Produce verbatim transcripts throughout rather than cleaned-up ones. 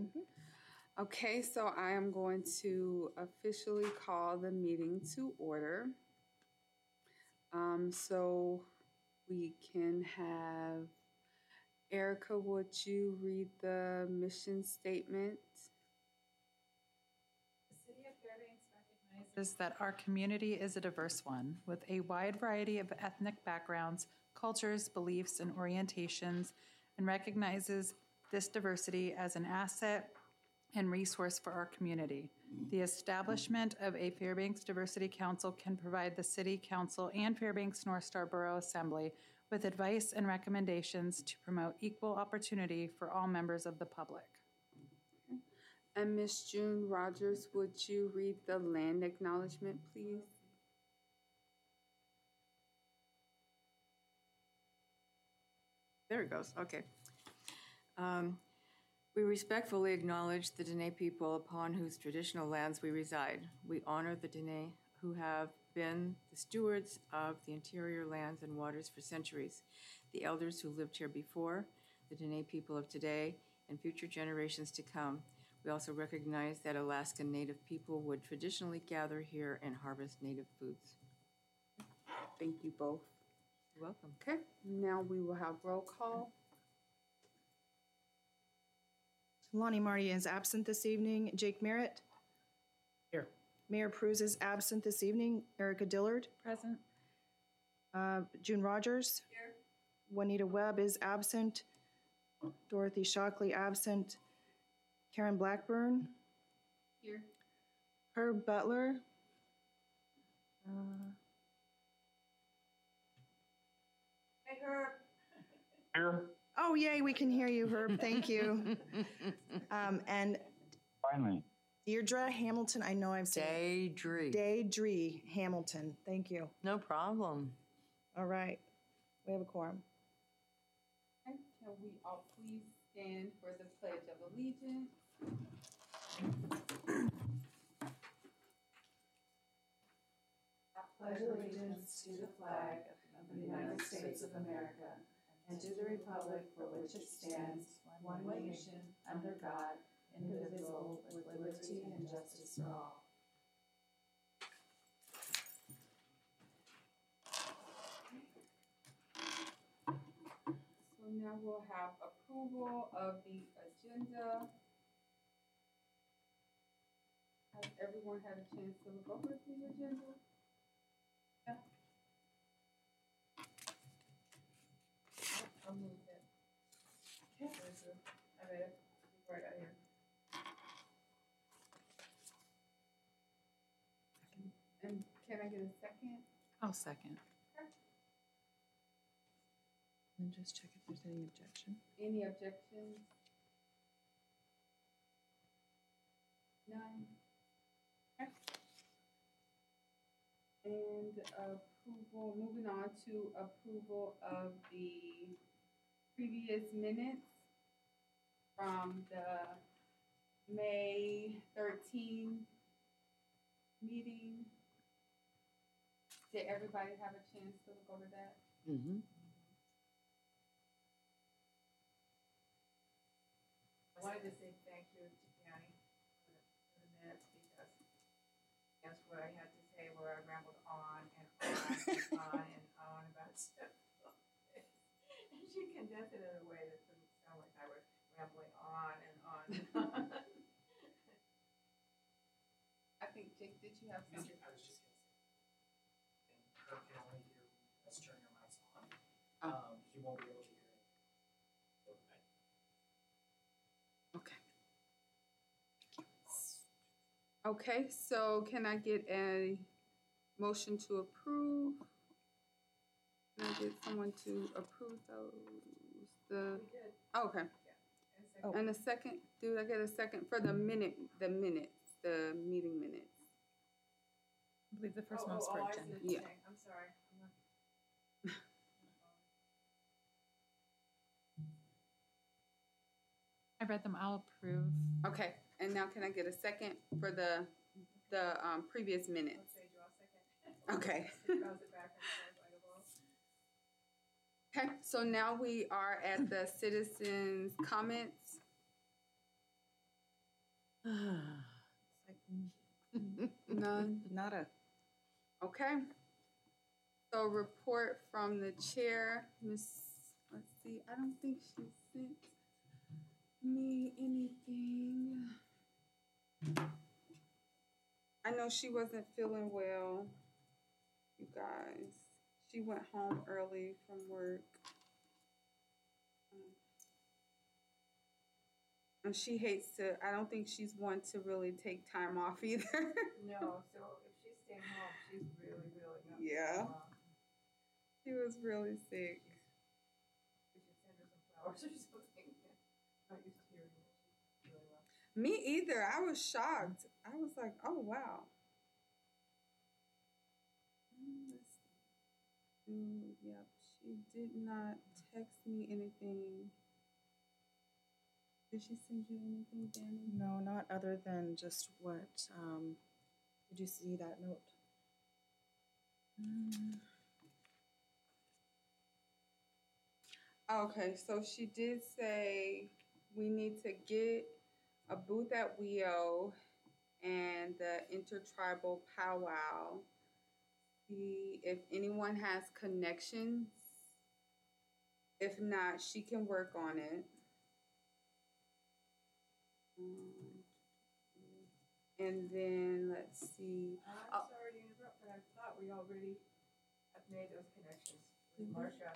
Mm-hmm. Okay, so I am going to officially call the meeting to order. Um, so we can have Erica, would you read the mission statement? The City of Fairbanks recognizes that our community is a diverse one with a wide variety of ethnic backgrounds, cultures, beliefs, and orientations, and recognizes this diversity as an asset and resource for our community. The establishment of a Fairbanks Diversity Council can provide the City Council and Fairbanks North Star Borough Assembly with advice and recommendations to promote equal opportunity for all members of the public. And Miz June Rogers, would you read the land acknowledgement, please? There it goes. Okay. Um, we respectfully acknowledge the Dene people upon whose traditional lands we reside. We honor the Dene who have been the stewards of the interior lands and waters for centuries, the elders who lived here before, the Dene people of today, and future generations to come. We also recognize that Alaskan Native people would traditionally gather here and harvest native foods. Thank you both. You're welcome. Okay, now we will have roll call. Lonnie Marty is absent this evening. Jake Merritt. Here. Mayor Pruz is absent this evening. Erica Dillard. Present. Uh, June Rogers. Here. Juanita Webb is absent. Dorothy Shockley absent. Karen Blackburn. Here. Herb Butler. Uh, Hey, Herb. Here. oh, yay, we can hear you, Herb. Thank you. um, and Finally. Deirdre Hamilton, I know I've said Daydree. Daydree Hamilton. Thank you. No problem. All right. We have a quorum. Okay, can we all please stand for the Pledge of Allegiance? I pledge allegiance to the flag of the United States of America and to the republic for which it stands, one nation, under God, indivisible, with liberty and justice for all. So now we'll have approval of the agenda. Has everyone had a chance to look over the agenda? Yeah. I'll move it. Okay. I read it right out here. And can I get a second? I'll second. Okay. And just check if there's any objection. Any objections? None? Okay. And approval, moving on to approval of the previous minutes from the May thirteenth meeting. Did everybody have a chance to look over that? Mm-hmm. I wanted to say thank you to Danny for the, for the minutes because that's what I had to say where I rambled on and on and on and on about stuff. And she condensed it in a way that didn't sound like I was rambling on and on and on. I think, Jake, did you have something? I was just going to say, and Kirk can only hear us turn your mics on. Oh. Um, he won't be able to hear it. Okay. Okay, so can I get a motion to approve? Can I get someone to approve those? The We did, oh, okay. yeah. And second, Oh. And a second? Do I get a second for the minute? The minutes, the meeting minutes. I believe the first oh, one was oh, for oh, I agenda. see what you're Yeah. saying. I'm sorry. I'm not. I read them. I'll approve. Okay, and now can I get a second for the the um, previous minutes? Let's say draw a second. Okay. Browse it back and forth like a ball. Okay, so now we are at the citizens' comments. It's like, None? nada. Okay. So report from the chair, Miss, let's see, I don't think she sent me anything. I know she wasn't feeling well, you guys. She went home early from work. And she hates to, I don't think she's one to really take time off either. No, so if she's staying home, she's really, really not. Yeah. well. She was really sick. We should send her some flowers or something. Not used to hearing that she's really well. Me either. I was shocked. I was like, oh, wow. Mm, let's see. Mm, yep, she did not text me anything. Did she send you anything, Danny? No, not other than just what, um, did you see that note? Mm. Okay, so she did say we need to get a booth at W E O and the intertribal powwow. See if anyone has connections. If not, she can work on it. Um, and then let's see. I'm Oh. sorry to interrupt, but I thought we already have made those connections with Mhm. Marcia.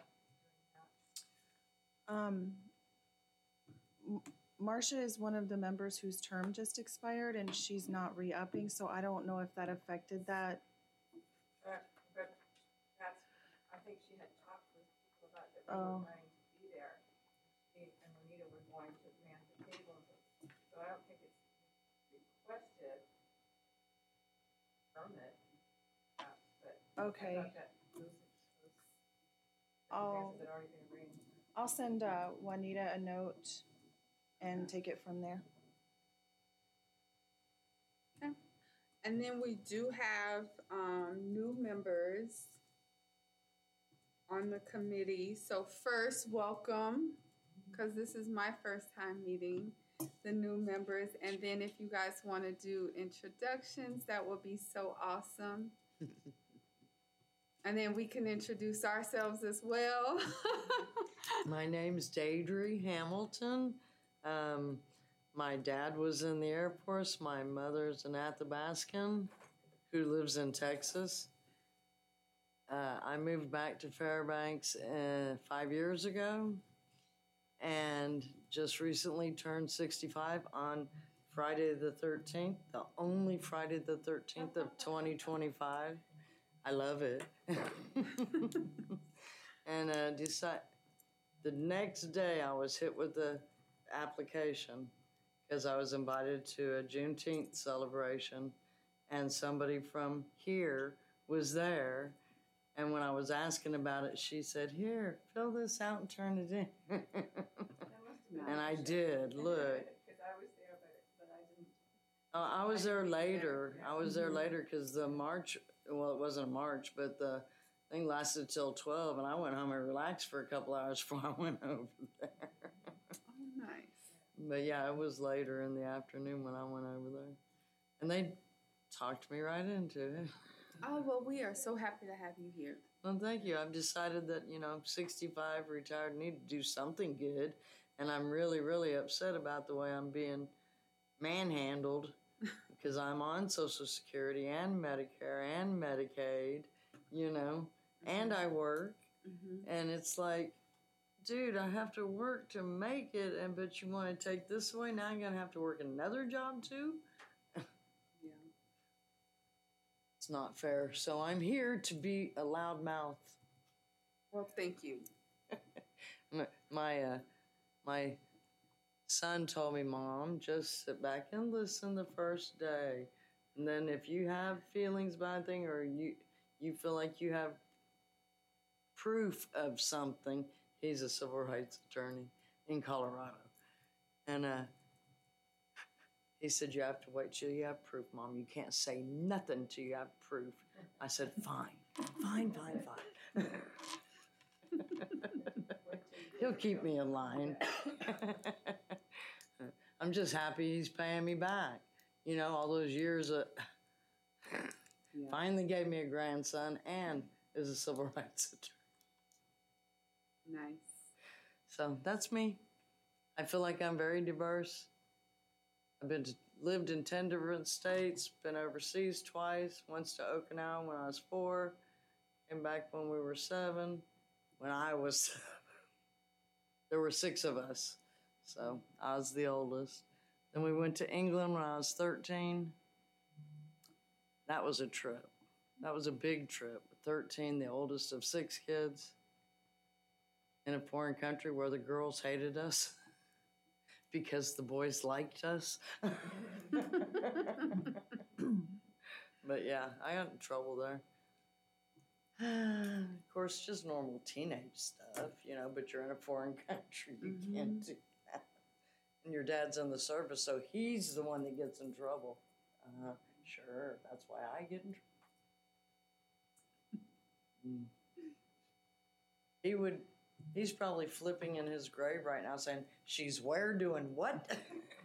Um, M- Marcia is one of the members whose term just expired and she's not re-upping, so I don't know if that affected that. But, but that's, I think she had talked with people about that we Oh. were going to be there. She and Juanita were going to man the tables, so I don't think it's requested permit, uh, but I Okay, thought that those, those I'll- circumstances had already been arranged. I'll send uh, Juanita a note and take it from there. And then we do have um, new members on the committee. So first, welcome, because this is my first time meeting the new members. And then if you guys want to do introductions, that would be so awesome. And then we can introduce ourselves as well. My name's Deidre Hamilton. Um, my dad was in the Air Force. My mother's an Athabascan who lives in Texas. Uh, I moved back to Fairbanks uh, five years ago and just recently turned sixty-five on Friday the thirteenth, the only Friday the thirteenth of twenty twenty-five. I love it. And uh, decide, the next day I was hit with the application because I was invited to a Juneteenth celebration and somebody from here was there. And when I was asking about it, she said, here, fill this out and turn it in. That must have been And I Marcia. did, look. Because I was there, but, but I didn't. Uh, I was there later. Yeah. I was there later because the march, well, it wasn't a march, but the thing lasted till twelve, and I went home and relaxed for a couple hours before I went over there. Oh, nice. But yeah, it was later in the afternoon when I went over there. And they talked me right into it. Oh, well, we are so happy to have you here. Well, thank you. I've decided that, you know, I'm sixty-five, retired, need to do something good. And I'm really, really upset about the way I'm being manhandled because I'm on Social Security and Medicare and Medicaid, you know, and I work. Mm-hmm. And it's like, dude, I have to work to make it. And but you want to take this away? Now I'm going to have to work another job too? Yeah. It's not fair. So I'm here to be a loudmouth. Well, thank you. My my, uh, my son told me, Mom, just sit back and listen the first day. And then if you have feelings about anything or you you feel like you have proof of something, he's a civil rights attorney in Colorado. And uh, he said, you have to wait till you have proof, Mom. You can't say nothing till you have proof. I said, fine, fine, fine, fine. He'll keep me in line. I'm just happy he's paying me back. You know, all those years of Yeah. finally gave me a grandson and is a civil rights attorney. Nice. So that's me. I feel like I'm very diverse. I've been to, lived in ten different states, been overseas twice, once to Okinawa when I was four, came back when we were seven. When I was seven, there were six of us, so I was the oldest. Then we went to England when I was thirteen. That was a trip. That was a big trip. thirteen, the oldest of six kids, in a foreign country where the girls hated us because the boys liked us. But yeah, I got in trouble there. Of course, just normal teenage stuff, you know, but you're in a foreign country. You Mhm. can't do that. And your dad's in the service, so he's the one that gets in trouble. Uh, sure, that's why I get in trouble. Mm. He would, he's probably flipping in his grave right now saying, she's where doing what?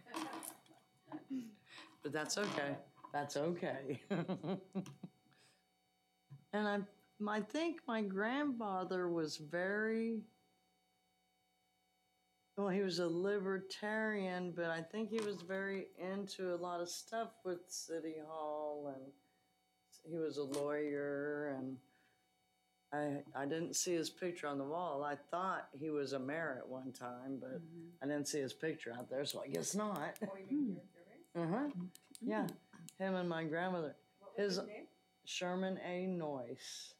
But that's okay. That's okay. And I, I think my grandfather was very, well, he was a libertarian, but I think he was very into a lot of stuff with City Hall, and he was a lawyer, and I, I didn't see his picture on the wall. I thought he was a mayor at one time, but I didn't see his picture out there, so I guess not. Oh, you mean your, your race? Uh-huh. Yeah, him and my grandmother. What was His his name? Sherman A. Noyce.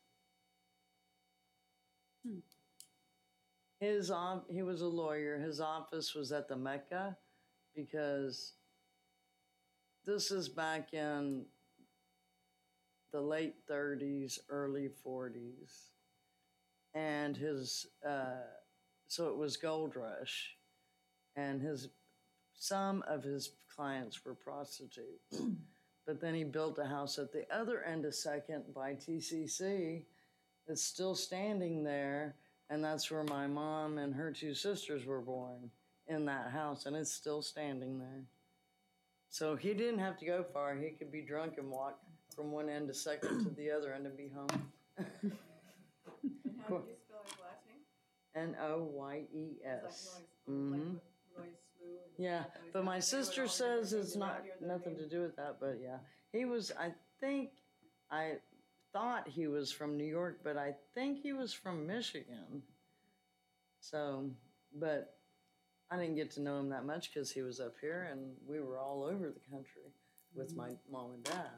Hmm. His um, he was a lawyer. His office was at the Mecca because this is back in the late thirties, early forties. And his, uh, so it was gold rush. And his, some of his clients were prostitutes. But then he built a house at the other end of Second by T C C that's still standing there. And that's where my mom and her two sisters were born, in that house. And it's still standing there. So he didn't have to go far. He could be drunk and walk from one end of Second to the other end and be home. And how did you spell his last name? N O Y E It's S. like Noyes, Mhm. like Noyes Slew and- Yeah, so he's but not- my they were sister all says different it's things not around here that nothing they- to do with that, but yeah. He was, I think, I thought he was from New York, but I think he was from Michigan. So, but I didn't get to know him that much because he was up here and we were all over the country with my mom and dad.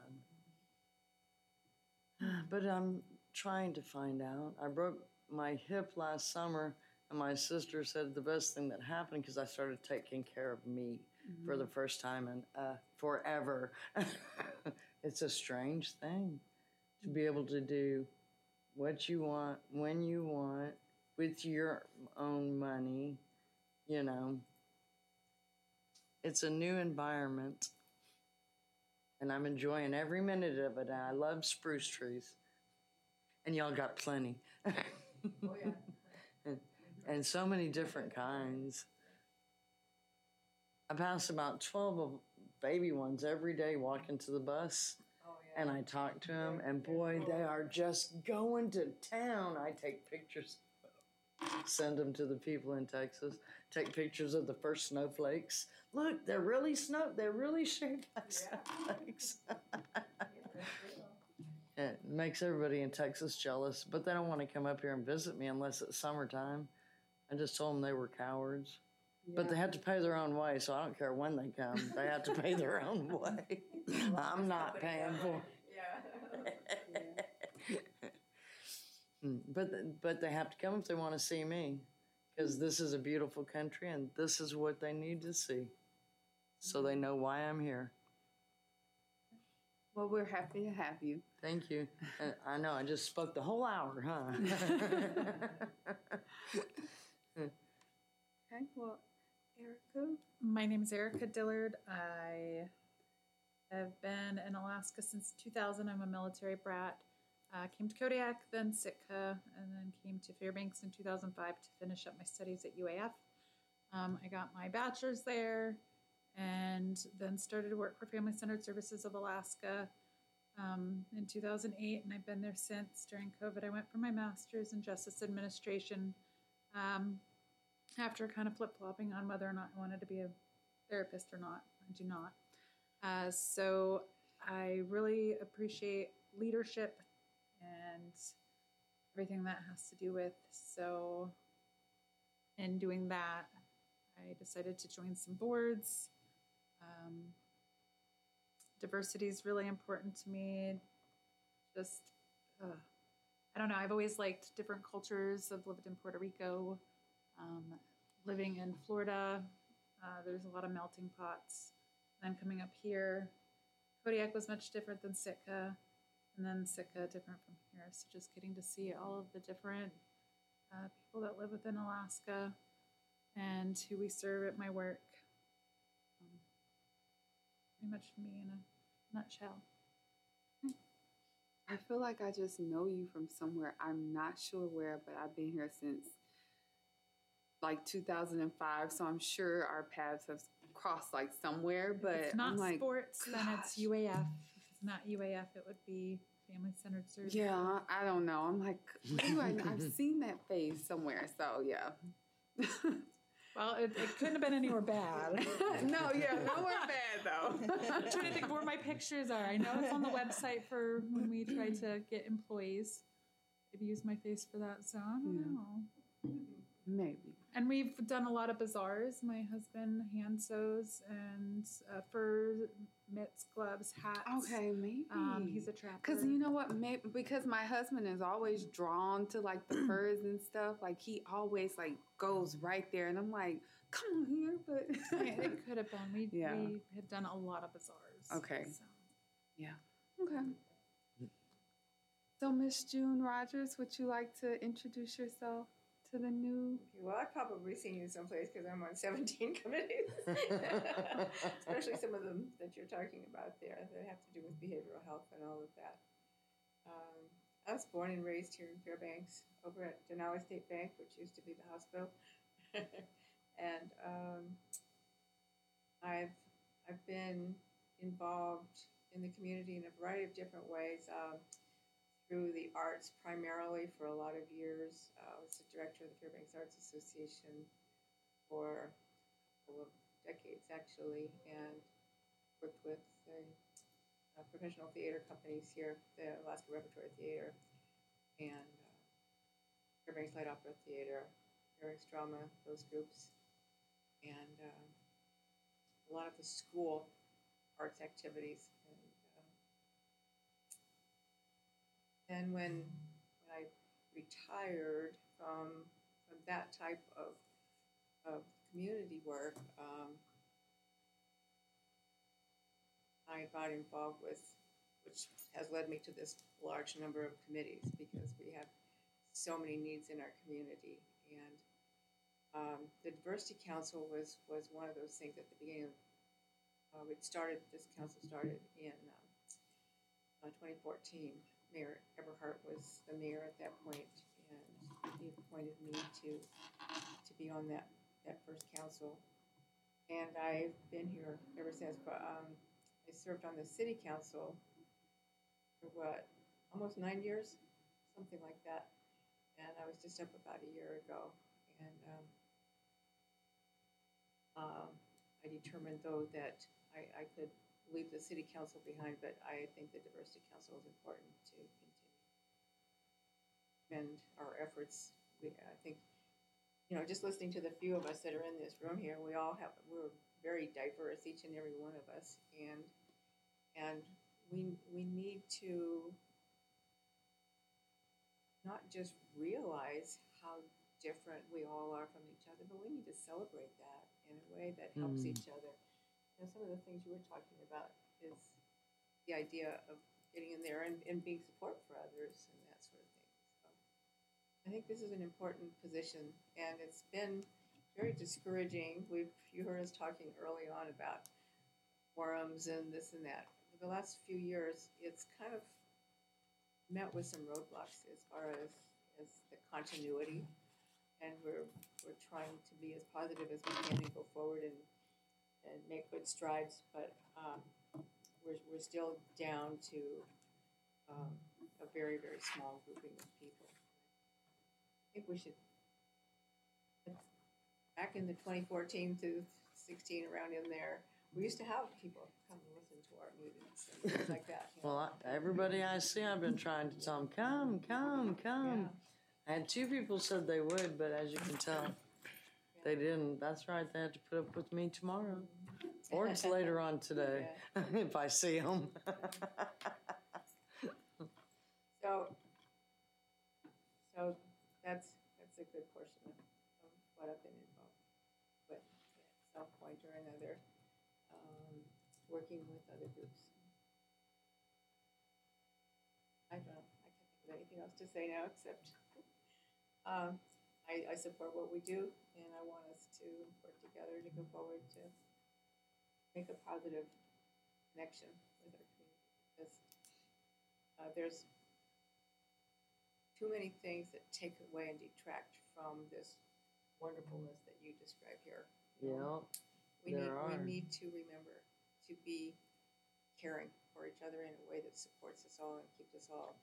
But I'm trying to find out. I broke my hip last summer, and my sister said the best thing that happened because I started taking care of me for the first time in uh, forever. It's a strange thing to be able to do what you want, when you want, with your own money, you know. It's a new environment. And I'm enjoying every minute of it. And I love spruce trees. And y'all got plenty. Oh, yeah. and, and so many different kinds. I pass about twelve of baby ones every day walking to the bus. Oh, yeah. And I talk to them. And boy, they are just going to town. I take pictures. Send them to the people in Texas. Take pictures of the first snowflakes. Look, they're really snow. They're really shaped like snowflakes. It makes everybody in Texas jealous, but they don't want to come up here and visit me unless it's summertime. I just told them they were cowards. But they have to pay their own way, so I don't care when they come. They have to pay their own way. I'm not paying for it. Yeah. Mm, But, but they have to come if they want to see me, because this is a beautiful country and this is what they need to see. So they know why I'm here. Well, we're happy to have you. Thank you. Uh, I know, I just spoke the whole hour, huh? Okay, well, Erica? My name is Erica Dillard. I have been in Alaska since two thousand. I'm a military brat. Uh, came to Kodiak, then Sitka, and then came to Fairbanks in two thousand five to finish up my studies at U A F. Um, I got my bachelor's there, and then started to work for Family Centered Services of Alaska um, in two thousand eight, and I've been there since. During COVID, I went for my master's in justice administration um, after kind of flip-flopping on whether or not I wanted to be a therapist or not. I do not. Uh, so I really appreciate leadership and everything that has to do with. So in doing that, I decided to join some boards. Um, diversity is really important to me. Just, uh, I don't know, I've always liked different cultures. I've lived in Puerto Rico, um, living in Florida. Uh, there's a lot of melting pots. I'm coming up here. Kodiak was much different than Sitka, and then Sitka different from here. So just getting to see all of the different uh, people that live within Alaska and who we serve at my work. Um, pretty much me in a nutshell. I feel like I just know you from somewhere. I'm not sure where, but I've been here since like two thousand five, so I'm sure our paths have crossed like somewhere. But If it's not I'm like, sports, then it's gosh. U A F. If it's not U A F, it would be Family Centered Services. yeah, I don't know. I'm like, who I, I've seen that face somewhere. So yeah. Well, it, it couldn't have been anywhere bad. no, yeah, nowhere bad though. I'm trying to think where my pictures are. I know it's on the website for when we try to get employees. They've used my face for that, so I don't Yeah. know. Maybe. And we've done a lot of bazaars. My husband hand sews and uh, fur mitts, gloves, hats. Okay, maybe. Um, he's a trapper. Because you know what? Maybe because my husband is always drawn to like the furs and stuff. Like he always like goes right there, and I'm like, come on here, but Yeah, it could have been. We Yeah. we have done a lot of bazaars. Okay. So. okay. So, Miss June Rogers, would you like to introduce yourself to the new? Okay, well, I've probably seen you someplace because I'm on seventeen committees, especially some of them that you're talking about there that have to do with behavioral health and all of that. Um, I was born and raised here in Fairbanks, over at Denali State Bank, which used to be the hospital, and um, I've I've been involved in the community in a variety of different ways. Um, through the arts primarily for a lot of years. Uh, I was the director of the Fairbanks Arts Association for a couple of decades, actually, and worked with the uh, professional theater companies here, the Alaska Repertory Theater, and uh, Fairbanks Light Opera Theater, Fairbanks Drama, those groups, and uh, a lot of the school arts activities. And when, when I retired from from that type of of community work, um, I got involved with, which has led me to this large number of committees because we have so many needs in our community. And um, the Diversity Council was was one of those things at the beginning. Of, uh, it started. This council started in uh, uh, twenty fourteen. Mayor Eberhardt was the mayor at that point, and he appointed me to to be on that, that first council. And I've been here ever since. But um, I served on the city council for what, almost nine years, something like that. And I was just up about a year ago. And um, um, I determined, though, that I, I could leave the city council behind, but I think the diversity council is important to continue. And our efforts, we, I think, you know, just listening to the few of us that are in this room here, we all have, we're very diverse, each and every one of us, and and we we need to not just realize how different we all are from each other, but we need to celebrate that in a way that helps Mm. each other. You know, some of the things you were talking about is the idea of getting in there and, and being support for others and that sort of thing. So I think this is an important position, and it's been very discouraging. We've you heard us talking early on about forums and this and that. For the last few years, it's kind of met with some roadblocks as far as, as the continuity, and we're we're trying to be as positive as we can and go forward and and make good strides, but um, we're, we're still down to um, a very, very small grouping of people. I think we should, back in the twenty fourteen to sixteen, around in there, we used to have people come and listen to our meetings and things like that. You know? Well, I, everybody I see, I've been trying to tell them, come, come, come. I had two people said they would, but as you can tell, they didn't. That's right, they had to put up with me tomorrow. Or it's later on today, if I see them. So, so that's, that's a good portion of, of what I've been involved with, at some point or another, um, working with other groups. I don't know, I can't think of anything else to say now, except, um, I, I support what we do, and I want us to work together to go forward to make a positive connection with our community, because uh, there's too many things that take away and detract from this wonderfulness that you describe here. Yeah, We need, there we are. need to remember to be caring for each other in a way that supports us all and keeps us all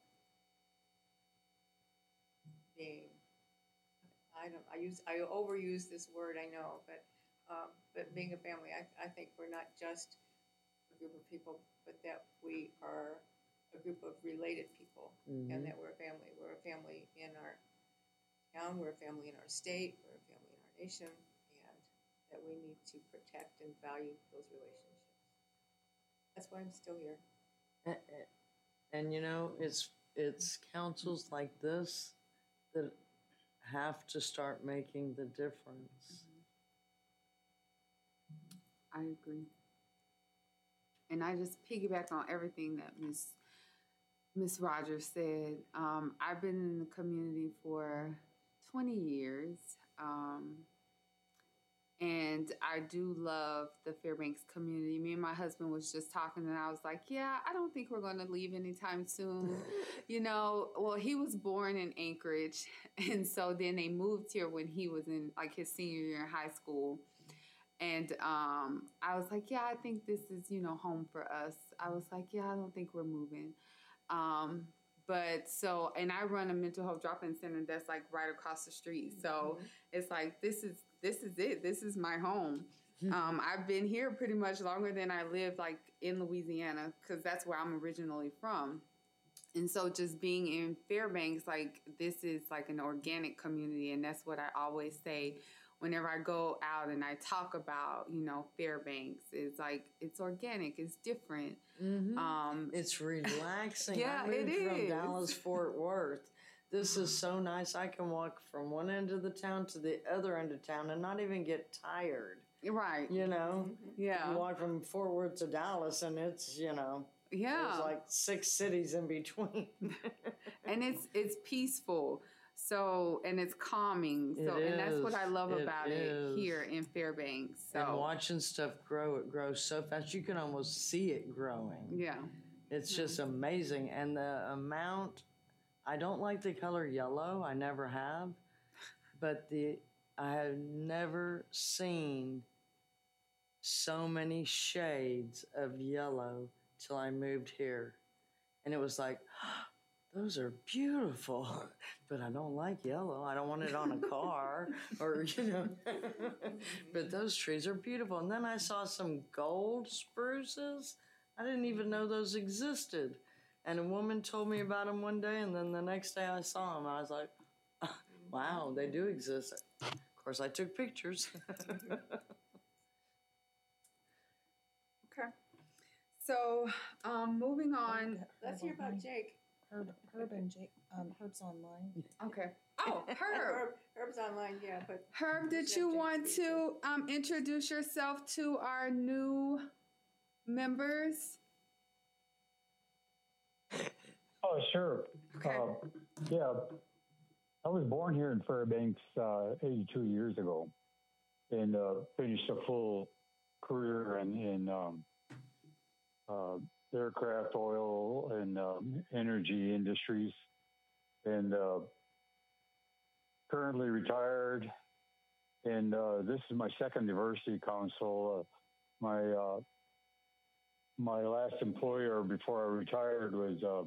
being, I don't, I use, I overuse this word, I know, but, um, but being a family, I, I think we're not just a group of people, but that we are a group of related people, Mhm. and that we're a family. We're a family in our town, we're a family in our state, we're a family in our nation, and that we need to protect and value those relationships. That's why I'm still here. And, and you know, it's it's councils like this that have to start making the difference. I agree. And I just piggyback on everything that Miss Miss Rogers said. Um, I've been in the community for twenty years, um, and I do love the Fairbanks community. Me and my husband was just talking, and I was like, "Yeah, I don't think we're going to leave anytime soon." You know, well, he was born in Anchorage, and so then they moved here when he was in like his senior year in high school. And um, I was like, yeah, I think this is, you know, home for us. I was like, yeah, I don't think we're moving. Um, but so, and I run a mental health drop-in center that's like right across the street. So mm-hmm. It's like, this is, this is it. This is my home. um, I've been here pretty much longer than I lived like in Louisiana, because that's where I'm originally from. And so just being in Fairbanks, like this is like an organic community. And that's what I always say whenever I go out and I talk about, you know, Fairbanks. It's like, it's organic, it's different. Mm-hmm. Um, it's relaxing. Yeah, I moved it from is. Dallas, Fort Worth. This is so nice. I can walk from one end of the town to the other end of town and not even get tired. Right. You know? Yeah. You walk from Fort Worth to Dallas and it's, you know, yeah. there's like six cities in between. And it's it's peaceful. So, and it's calming. So, It and that's is. what I love It about is. it here in Fairbanks. So, And watching stuff grow, it grows so fast. You can almost see it growing. Yeah. It's just amazing. And the amount, I don't like the color yellow. I never have. But the I have never seen so many shades of yellow till I moved here. And it was like, those are beautiful, but I don't like yellow. I don't want it on a car or, you know. But those trees are beautiful. And then I saw some gold spruces. I didn't even know those existed. And a woman told me about them one day, and then the next day I saw them. I was like, wow, they do exist. Of course, I took pictures. Okay. So, um, moving on. Let's hear about Jake. Herb, Herb and Jake, um, Herb's online. Okay. Oh, Herb. Herb. Herb's online, yeah, but. Herb, did you want to um, introduce yourself to our new members? Oh, sure. Okay. Uh, yeah, I was born here in Fairbanks uh, eighty-two years ago, and uh, finished a full career in, in um, uh, aircraft, oil, and um, energy industries, and uh, currently retired. And uh, this is my second diversity council. my uh, my last employer before I retired was uh,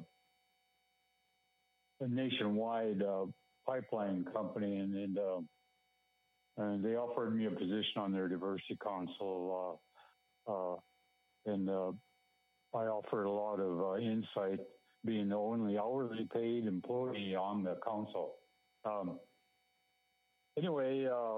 a nationwide uh, pipeline company, and and, uh, and they offered me a position on their diversity council, uh, uh, and uh, I offered a lot of uh, insight, being the only hourly paid employee on the council. Um, anyway, uh,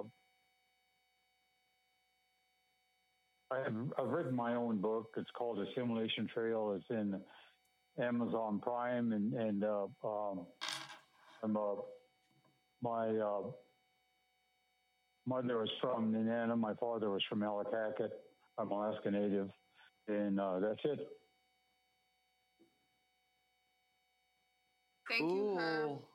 I have, I've written my own book. It's called Assimilation Trail. It's in Amazon Prime, and and uh, um, I'm uh, my uh, mother was from Nenana. My father was from Ellicott. I'm Alaska Native, and uh, that's it. Thank you, Herb. Cool.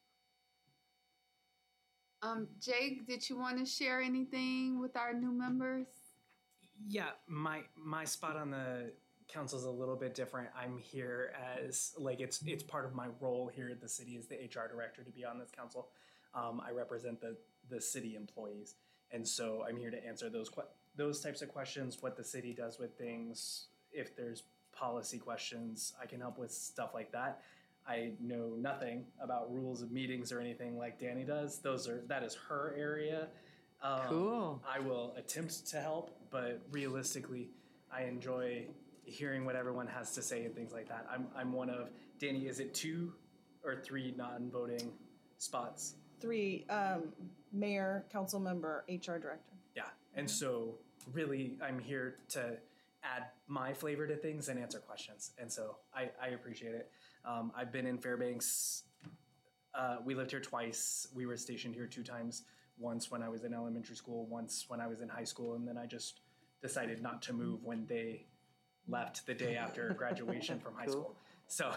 Um, Jake, did you want to share anything with our new members? Yeah, my my spot on the council is a little bit different. I'm here as like it's it's part of my role here at the city as the H R director to be on this council. Um, I represent the the city employees, and so I'm here to answer those que- those types of questions. What the city does with things, if there's policy questions, I can help with stuff like that. I know nothing about rules of meetings or anything like Danny does. Those are that is her area. Um, Cool. I will attempt to help, but realistically, I enjoy hearing what everyone has to say and things like that. I'm I'm one of Danny. Is it two or three non-voting spots? Three, um, mayor, council member, H R director. Yeah, and so really, I'm here to add my flavor to things and answer questions, and so I, I appreciate it. Um, I've been in Fairbanks. Uh, we lived here twice. We were stationed here two times. Once when I was in elementary school, once when I was in high school, and then I just decided not to move when they left the day after graduation from high Cool. school. So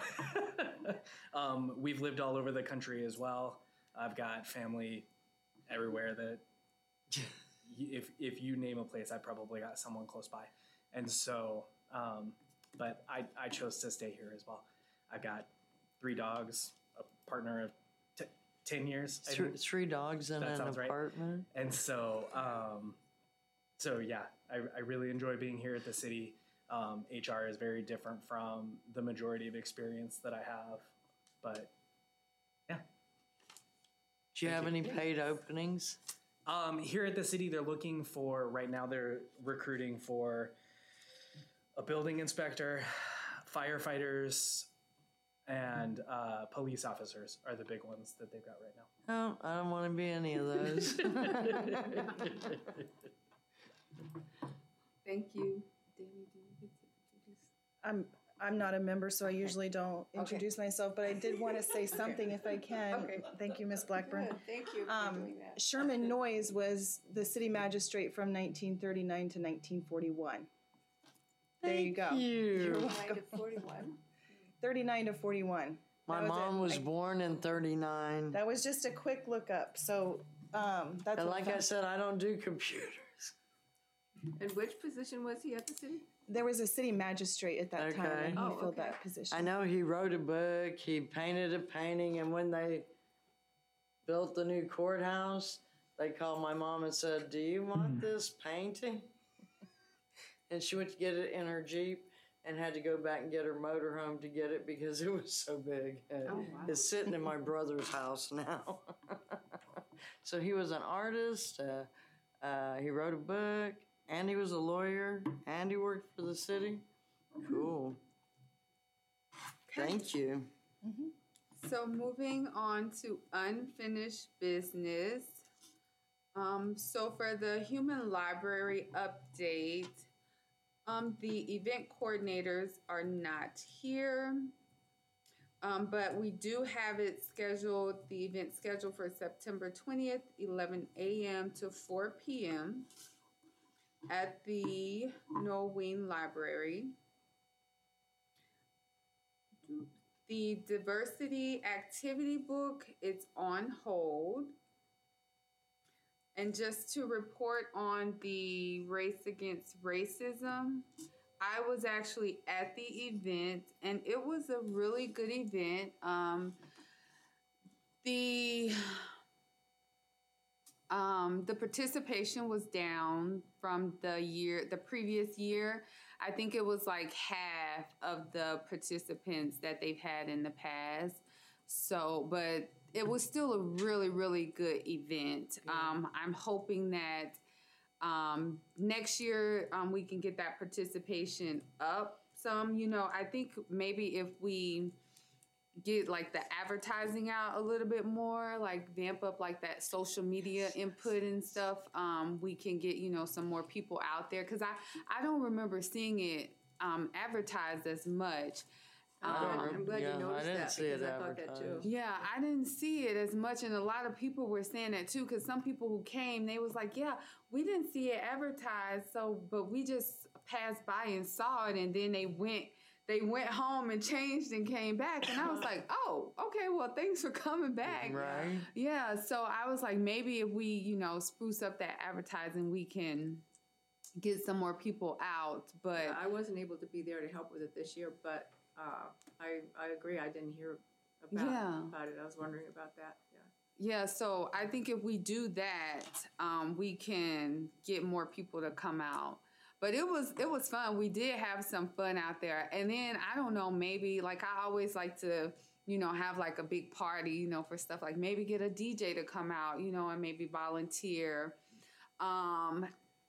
um, we've lived all over the country as well. I've got family everywhere that if if you name a place, I probably got someone close by. And so, um, but I, I chose to stay here as well. I've got three dogs, a partner of t- ten years. I Three, think. three dogs in That an sounds right. apartment. And so, um, so yeah, I, I really enjoy being here at the city. Um, H R is very different from the majority of experience that I have, but yeah. Do you Thank have you. any paid openings? Um, here at the city, they're looking for, right now they're recruiting for a building inspector, firefighters, and uh, police officers are the big ones that they've got right now. Oh, I don't want to be any of those. Thank you. Danny, do you get to introduce? I'm, I'm not a member, so I usually don't introduce myself, but I did want to say something if I can. Okay. Thank you, Miz Blackburn. Good, thank you for Um, doing that. Sherman Noyes was the city magistrate from nineteen thirty-nine to nineteen forty-one. There you go. Thank you. Nine to forty-one. thirty-nine to forty-one. My That was mom it. was I- born in thirty-nine. That was just a quick look up. So um, that's And what like found- I said, I don't do computers. And which position was he at the city? there was a city magistrate at that time, Okay. and he Oh, filled okay. that position. I know he wrote a book, he painted a painting, and when they built the new courthouse, they called my mom and said, "Do you want this painting?" And she went to get it in her Jeep and had to go back and get her motorhome to get it because it was so big. Uh, Oh, wow. It's sitting in my brother's house now. So he was an artist, uh, uh, he wrote a book, and he was a lawyer, and he worked for the city. Cool. Thank you. So moving on to unfinished business. Um, so for the human library update, um, the event coordinators are not here. Um, but we do have it scheduled, the event scheduled for September twentieth, eleven a.m. to four p.m. at the Noween Library. The diversity activity book is on hold. And just to report on the Race Against Racism, I was actually at the event and it was a really good event. Um, the Um, the participation was down from the year, the previous year. I think it was like half of the participants that they've had in the past. So, but it was still a really, really good event. Um, I'm hoping that um, next year um, we can get that participation up some. You know, I think maybe if we get like the advertising out a little bit more, like vamp up like that social media input and stuff, um, we can get, you know, some more people out there. Cause I, I don't remember seeing it um, advertised as much. I'm Um, glad, I'm glad yeah, I you noticed didn't that see it because I thought that too. advertised. Yeah, I didn't see it as much, and a lot of people were saying that too. Because some people who came, they was like, "Yeah, we didn't see it advertised, so but we just passed by and saw it, and then they went, they went home and changed and came back." And I was like, "Oh, okay, well, thanks for coming back." Right? Yeah, so I was like, maybe if we, you know, spruce up that advertising, we can get some more people out. But Yeah, I wasn't able to be there to help with it this year, but uh, I I agree. I didn't hear about Yeah. about it. I was wondering about that. Yeah. yeah, so I think if we do that, um, we can get more people to come out. But it was it was fun. We did have some fun out there. And then I don't know, maybe like I always like to, you know, have like a big party, you know, for stuff like maybe get a D J to come out, you know, and maybe volunteer. Um,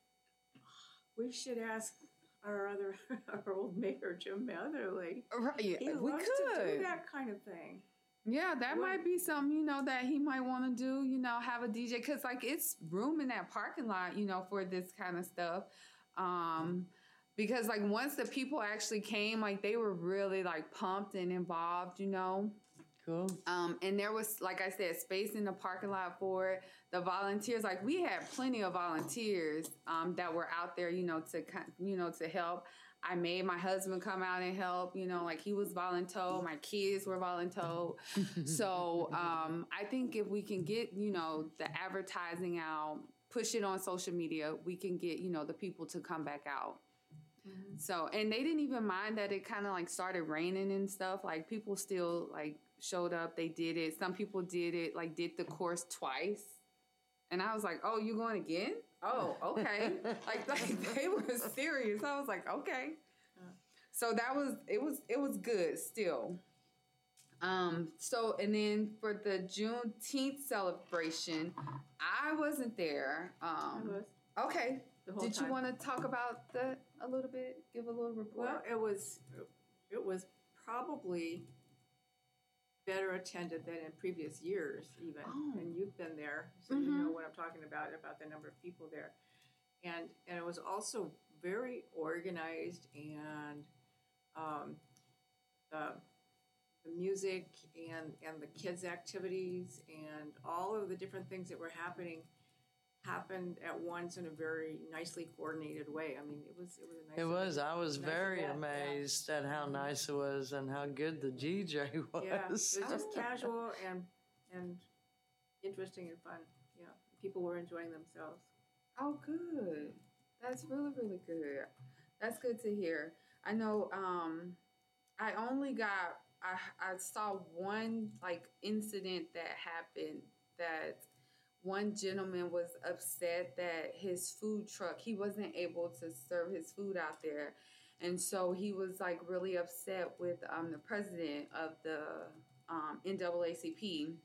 We should ask our other our old mayor Jim Matherly. right, yeah, He we loves to could. do that kind of thing. Yeah, that What- might be something, you know, that he might want to do, you know, have a D J. Because, like, it's room in that parking lot, you know, for this kind of stuff. Um, because, like, once the people actually came, like, they were really, like, pumped and involved, you know. Cool. Um, and there was, like I said, space in the parking lot for it. The volunteers, like we had plenty of volunteers um, that were out there, you know, to ki- you know to help. I made my husband come out and help. You know, like he was voluntold. My kids were voluntold. So um, I think if we can get, you know, the advertising out, push it on social media, we can get, you know, the people to come back out. So, and they didn't even mind that it kind of like started raining and stuff. Like people still like showed up. They did it. Some people did it, like did the course twice. And I was like, "Oh, you going again? Oh, okay." like, like they were serious. I was like, "Okay." So that was it. Was it was good still. Um. So and then for the Juneteenth celebration, I wasn't there. Um. It was Okay. the whole Did time. you want to talk about that a little bit? Give a little report. Well, it was it was probably better attended than in previous years, even. Oh. And you've been there, so you Mhm. know what I'm talking about about the number of people there. And and it was also very organized, and um, the the music and and the kids' activities and all of the different things that were happening happened at once in a very nicely coordinated way. I mean, it was it was a nice. It was. I was nice very event, yeah. amazed at how nice it was and how good the D J was. Yeah, it was just Oh. casual and and interesting and fun. Yeah, people were enjoying themselves. Oh, good. That's really, really good. That's good to hear. I know. Um, I only got. I I saw one like incident that happened that one gentleman was upset that his food truck, he wasn't able to serve his food out there. And so he was like really upset with um, the president of the um, N double A C P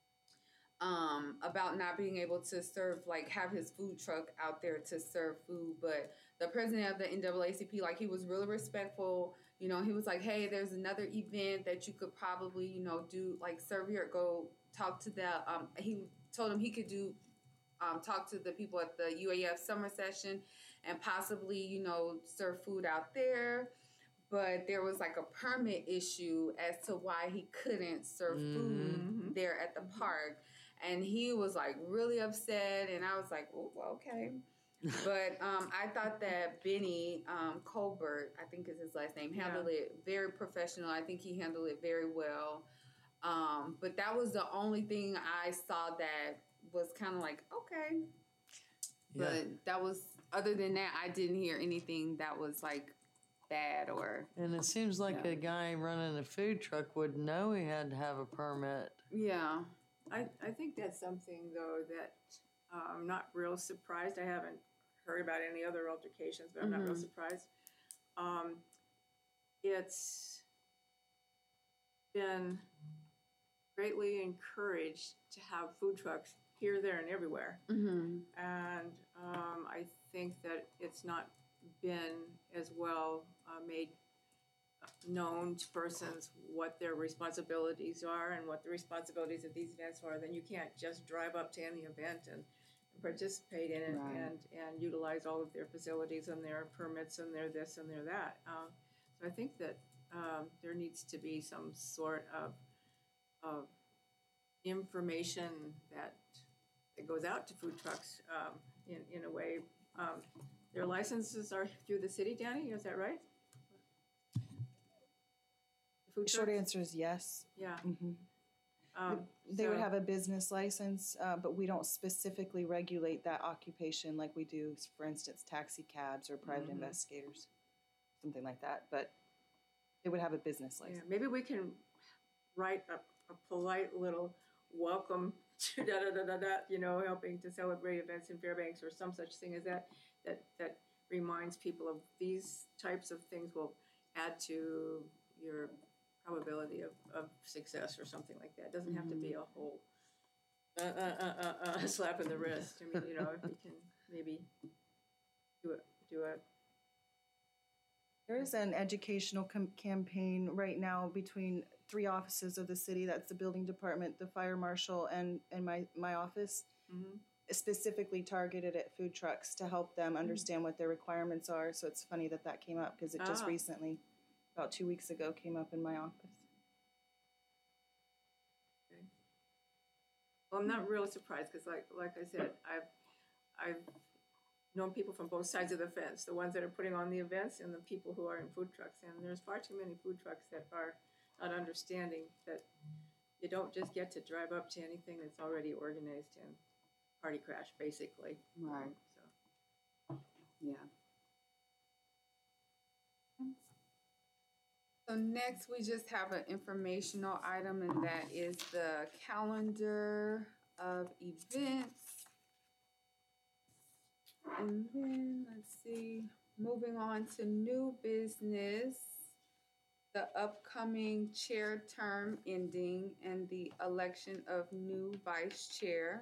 um, about not being able to serve, like have his food truck out there to serve food. But the president of the N double A C P, like he was really respectful. You know, he was like, "Hey, there's another event that you could probably, you know, do like serve here, go talk to the," um, he told him he could do, um, talk to the people at the U A F summer session and possibly, you know, serve food out there. But there was like a permit issue as to why he couldn't serve food there at the park. And he was like really upset. And I was like, "Oh, well, okay." But um, I thought that Benny um, Colbert, I think is his last name, handled it very professional. I think he handled it very well. Um, but that was the only thing I saw that was kind of like, okay. Yeah. But that was, other than that, I didn't hear anything that was like bad or, And it seems like Yeah. a guy running a food truck would know he had to have a permit. yeah. I I think that's something though that Uh, I'm not real surprised. I haven't heard about any other altercations, but I'm not real Mhm. surprised. Um, it's been greatly encouraged to have food trucks here, there, and everywhere. Mm-hmm. And um, I think that it's not been as well uh, made known to persons what their responsibilities are and what the responsibilities of these events are. Then you can't just drive up to any event and participate in it Right. and, and utilize all of their facilities and their permits and their this and their that. Um, so I think that um, there needs to be some sort of, of information that, that goes out to food trucks um, in, in a way. Um, their licenses are through the city, Danny, is that right? The food Short trucks? answer is yes. Yeah. Mhm. Um, They would so- have a business license, uh, but we don't specifically regulate that occupation like we do, for instance, taxi cabs or private Mhm. investigators, something like that. But they would have a business Yeah, license. maybe we can write a, a polite little welcome to da da da da da, you know, helping to celebrate events in Fairbanks or some such thing as that, that, that reminds people of these types of things will add to your probability of, of success or something like that. It doesn't have to be a whole uh, uh, uh, uh, uh, slap in the wrist. I mean, you know, if we can maybe do it, do it. There is an educational com- campaign right now between three offices of the city. That's the building department, the fire marshal, and, and my, my office, Mm-hmm. specifically targeted at food trucks to help them understand what their requirements are. So it's funny that that came up because it just Ah. recently, about two weeks ago, came up in my office. Well, I'm not real surprised because, like, like I said, I've, I've known people from both sides of the fence, the ones that are putting on the events and the people who are in food trucks. And there's far too many food trucks that are not understanding that you don't just get to drive up to anything that's already organized and party crash, basically. Right. So, Yeah. So next, we just have an informational item, and that is the calendar of events. And then, let's see, moving on to new business, the upcoming chair term ending and the election of new vice chair.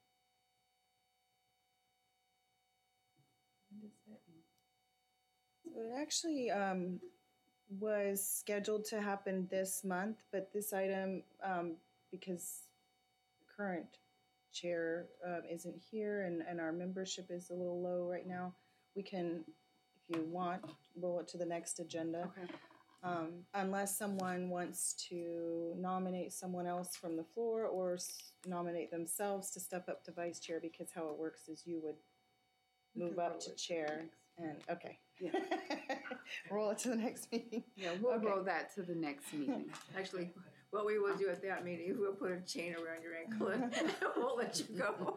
When does that end? So it actually um, was scheduled to happen this month, but this item, um, because the current chair uh, isn't here and, and our membership is a little low right now, we can, if you want, roll it to the next agenda. Okay. Um, unless someone wants to nominate someone else from the floor or s- nominate themselves to step up to vice chair, because how it works is you would We move can up roll to it to the chair next. and, okay. Yeah. Roll it to the next meeting. Yeah, we'll Okay. roll that to the next meeting. actually, what we will do at that meeting, we'll put a chain around your ankle and we'll let you go.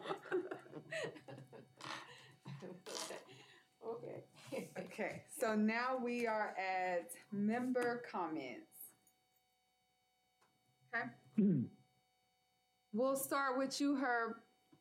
Okay. Okay, so now we are at member comments. Okay, we'll start with you, Herb.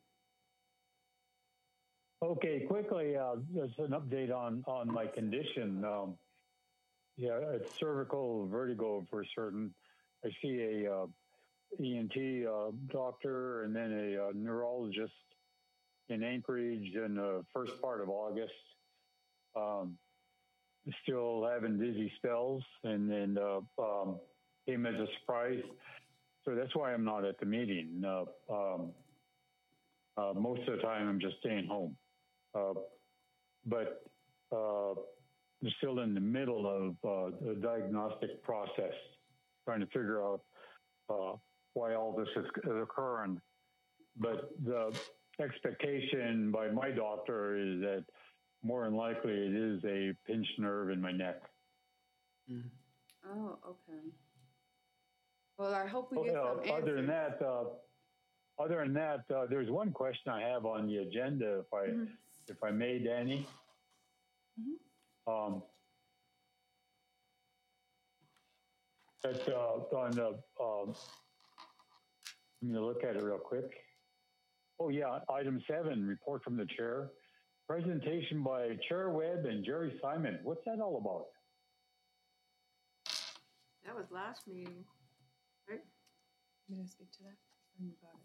Okay, quickly, uh, just an update on, on my condition. Um, yeah, it's cervical vertigo for certain. I see a uh, E N T uh, doctor and then a uh, neurologist in Anchorage in the first part of August. Um, still having dizzy spells, and then uh, um, came as a surprise. So that's why I'm not at the meeting. Uh, um, uh, most of the time, I'm just staying home. Uh, but uh, I'm still in the middle of uh, the diagnostic process, trying to figure out uh, why all this is occurring. But the expectation by my doctor is that more than likely it is a pinched nerve in my neck. Oh, okay. Well, I hope we Oh, get uh, some answers. other than that, uh, other than that, uh, there's one question I have on the agenda, if I, Mhm. if I may, Danny. Um, It's uh, on the, um, let me look at it real quick. Oh, yeah, item seven, report from the chair. Presentation by Chair Webb and Jerry Simon. What's that all about? That was last meeting, right? You going to speak to that? Or you got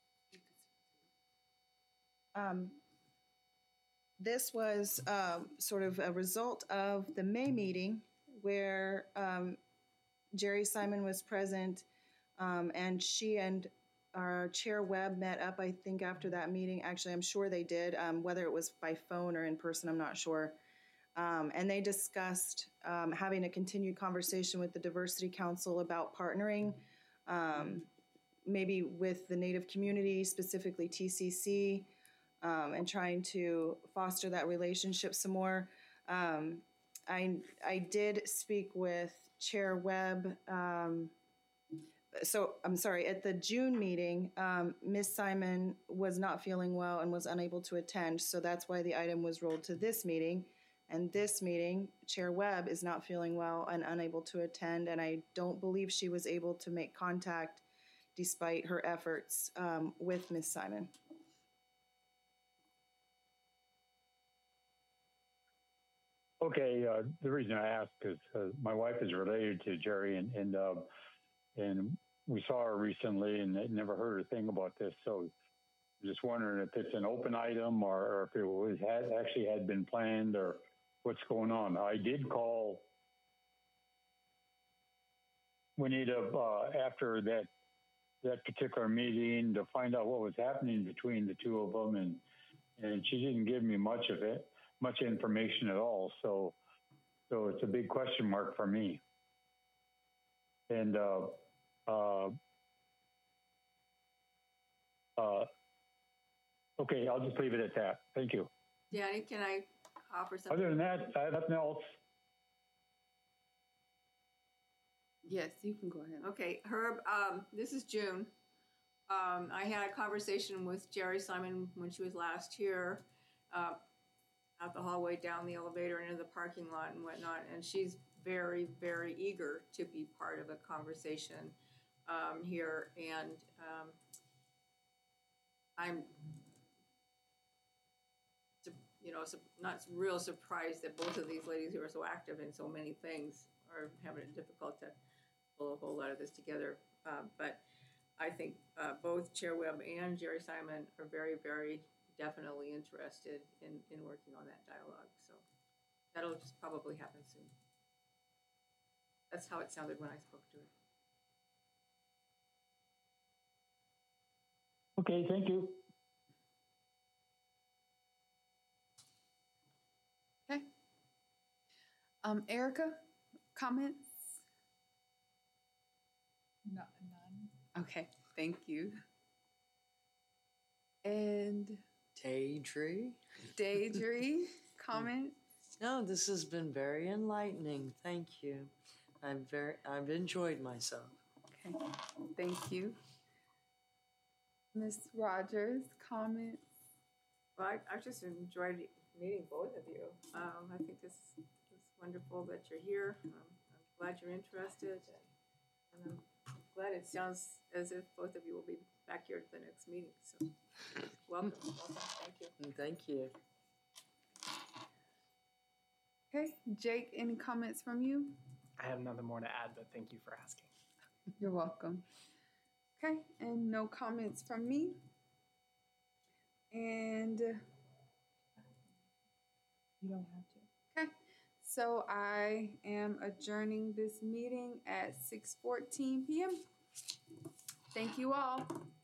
it? Um, this was um, sort of a result of the May meeting where um, Jerry Simon was present, um, and she and our Chair Webb met up, I think, after that meeting. Actually, I'm sure they did. Um, whether it was by phone or in person, I'm not sure. Um, and they discussed um, having a continued conversation with the Diversity Council about partnering, um, maybe with the Native community, specifically T C C, um, and trying to foster that relationship some more. Um, I, I did speak with Chair Webb. Um, so I'm sorry, at the June meeting, um, Miz Simon was not feeling well and was unable to attend. So that's why the item was rolled to this meeting. And this meeting, Chair Webb is not feeling well and unable to attend. And I don't believe she was able to make contact despite her efforts um, with Miz Simon. Okay, uh, the reason I asked is uh, my wife is related to Jerry, and and, uh, and we saw her recently and never heard a thing about this. So I'm just wondering if it's an open item or, or if it was had actually had been planned or what's going on. I did call Juanita uh, after that that particular meeting to find out what was happening between the two of them, and and she didn't give me much of it, much information at all. So so it's a big question mark for me. And uh, uh, uh, okay, I'll just leave it at that. Thank you. Danny, can I offer something? Other than that, I have nothing else. Yes, you can go ahead. Okay, Herb, um, this is June. Um, I had a conversation with Jerry Simon when she was last here, uh, out the hallway, down the elevator, and into the parking lot and whatnot. And she's very, very eager to be part of a conversation um, here. And um, I'm, you know, not real surprised that both of these ladies who are so active in so many things are having it difficult to pull a whole lot of this together. Uh, but I think uh, both Chair Webb and Jerry Simon are very, very definitely interested in, in working on that dialogue. So that'll just probably happen soon. That's how it sounded when I spoke to her. Okay, thank you. Okay. Um, Erica, comments? No, none. Okay, thank you. And Daydree? Deidre, comment? No, this has been very enlightening. Thank you. I'm very, I've enjoyed myself. Okay, thank you. Miz Rogers, comments? Well, I, I just enjoyed meeting both of you. Um, I think this is wonderful that you're here. Um, I'm glad you're interested. And, and I'm glad it sounds as if both of you will be back here at the next meeting. So welcome, welcome. Thank you. Thank you. Okay, Jake, any comments from you? I have nothing more to add, but thank you for asking. You're welcome. Okay, and no comments from me. And You don't have to. okay, so I am adjourning this meeting at six fourteen p m Thank you all.